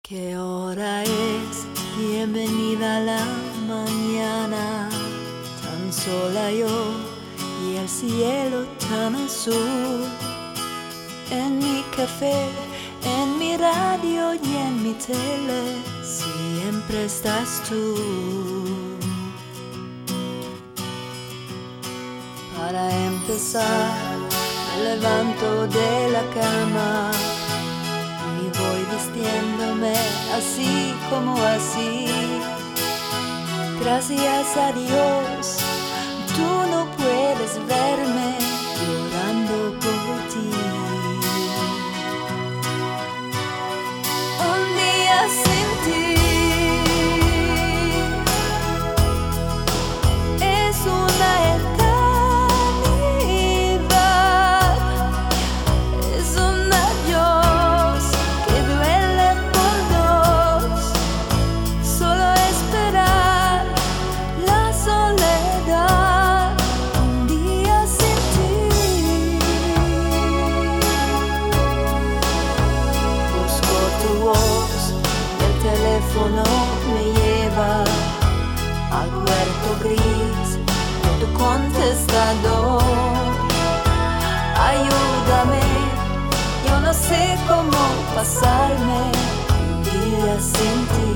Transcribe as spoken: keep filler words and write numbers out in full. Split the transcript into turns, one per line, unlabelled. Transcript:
¿Qué hora es? Bienvenida a la mañana, tan sola yo y el cielo tan azul. En mi café, en mi radio y en mi tele, siempre estás tú. Para empezar, me levanto de la cama y voy vistiéndome así como así. Gracias a Dios, tú no puedes verme llorando por ti. Un día sin ti es una eternidad, es un adiós que duele por dos. Solo esperar la soledad, un día sin ti. Busco tu voz y el teléfono me lleva al cuarto gris de tu contestador. Ayúdame, yo no sé cómo pasarme un día sin ti.